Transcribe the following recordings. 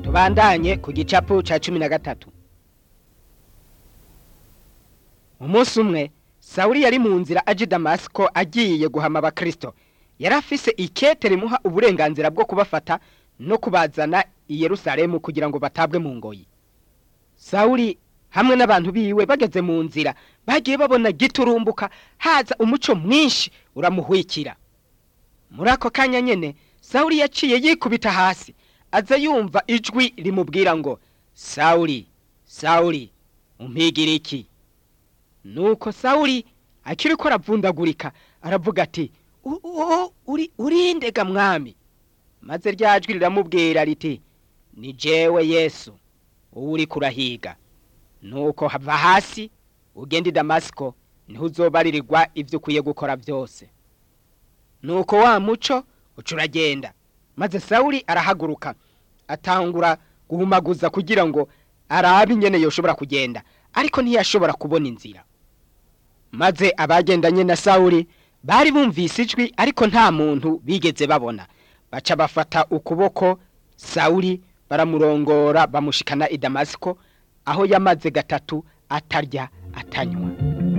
tubandanye ku gicapu ca 13. Umunsi umwe Sawuli yari mu nzira aje Damasiko agiye guhama abakristo. Yari afise ikete rimuha uburenganzira bwo kubafata no kubazana i Yerusalemu kugira ngo batabwe mu ngoyi. Sawuli hamwe n'abantu biwe bageze mu nzira bagiye babona giturumbuka haza umuco mwinshi uramuhwikira. Muri ako kanya nyene Sawuli yaciye yikubita hasi aza yumva ijwi rimubwira ngo Sawuli, Sawuli, umpigira iki? Nuko Sawuli akiriko aravundagurika aravuga ati urindega mwami. Maze rya jwi riramubwira riti ni jewe Yesu uri kurahiga. Nuko hava hasi ugenda i Damasiko niho uzobaririrwa ivyo ukwiye gukora byose. Nuko wa muco ucuragenda. Maze Sawuli arahaguruka atangura guhumaguza kugira ngo arabe ingene yoshobora kugenda, ariko ntiyashobora kubona inzira. Maze abagendanye na Sawuli bari bumvise ijwi ariko nta muntu bigeze babona. Baca bafata ukuboko Sawuli baramurongora bamushikana i Damasiko, aho yamaze gatatu atarya atanywa.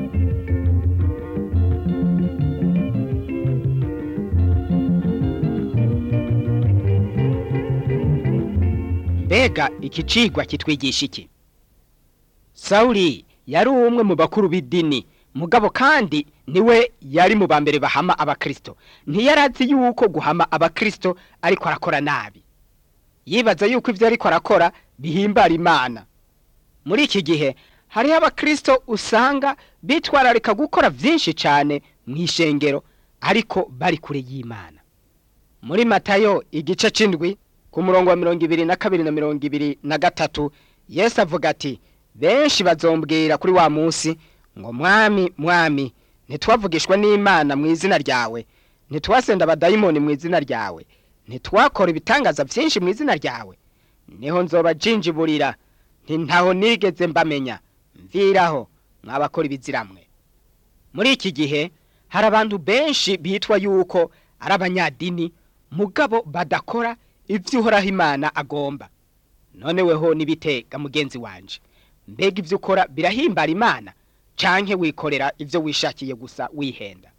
Mbega iki cigwa kitwigisha iki? Sawuli yari umwe mu bakuru b'idini, mugabo kandi niwe yari mu bambere bahama abakristo. Ntiyarazi yuko guhama abakristo ariko arakora nabi. Yibaza yuko ivyo ariko arakora bihimbara Imana. Muri iki gihe hariho abakristo usanga bitwararika gukora vyinshi cane mw'ishengero ariko bari kure y'Imana. Muri Matayo igice c'indwi ku murongo wa 22 na 23 Yesu avuga ati benshi bazombwira kuri wa munsi ngo mwami mwami ntitwavugishwa n'Imana mu izina ryawe, ntitwasenda abadayimoni mu izina ryawe, ntitwakora ibitangaza byinshi mu izina ryawe. Niho nzoba jinjiburira nti ntaho nigeze mbamenya, mviraho mwabakora ibiziramwe. Muri iki gihe hari abantu benshi bitwa yuko ari abanyadini mugabo badakora ivyo Uhoraho Imana agomba. None weho nibitega mugenzi wanje, mbega ivyo ukora birahimbara Imana canke wikorera ivyo wishakiye gusa wihenda?